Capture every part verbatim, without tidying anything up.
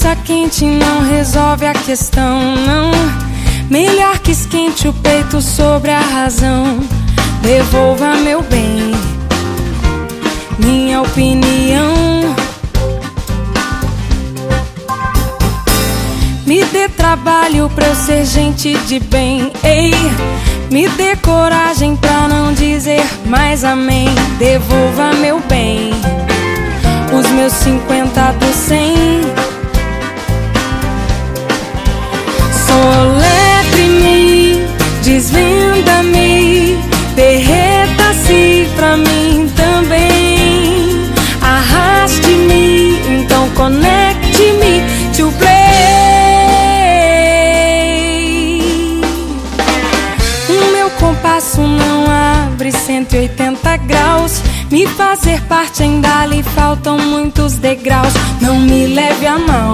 Faixa quente não resolve a questão, não. Melhor que esquente o peito sobre a razão. Devolva meu bem, minha opinião. Me dê trabalho pra eu ser gente de bem, ei. Me dê coragem pra não dizer mais amém. Devolva meu bem, os meus cinquenta dos cem. Soletre-me, desvenda-me, derreta-se pra mim também. Arraste-me, então conecte-me to play. O meu compasso não abre cento e oitenta graus. Me fazer parte ainda lhe faltam muitos degraus. Não me leve a mal,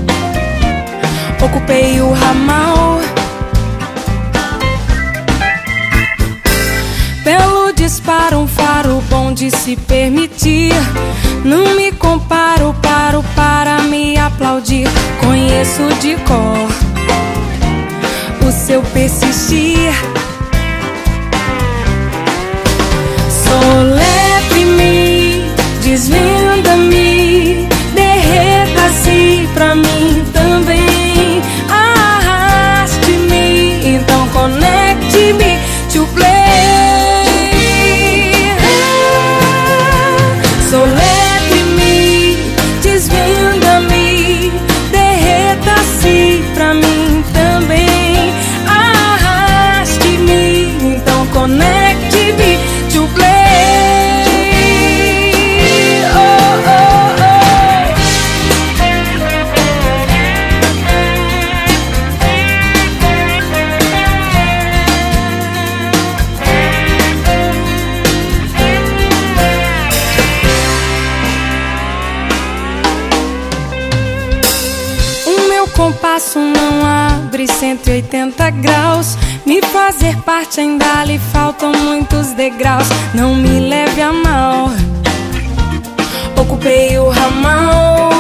ocupei o ramal. Belo disparo, um faro bom de se permitir. Não me comparo, paro para me aplaudir. Conheço de cor o seu persistir. Soletre-me, desvenda-me, derreta-se pra mim também. Arraste-me, então conecte-me to play. Soletre-me, desvenda-me, derreta-se pra mim também. Arraste-me, então conecte-me to play. Compasso não abre cento e oitenta graus. Me fazer parte ainda lhe faltam muitos degraus. Não me leve a mal, ocupei o ramal.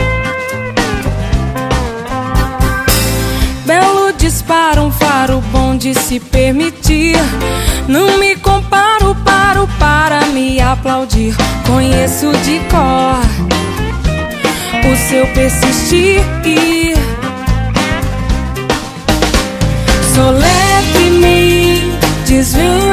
Belo disparo, um faro bom de se permitir. Não me comparo, paro para me aplaudir. Conheço de cor o seu persistir. Soletre-me, desvenda.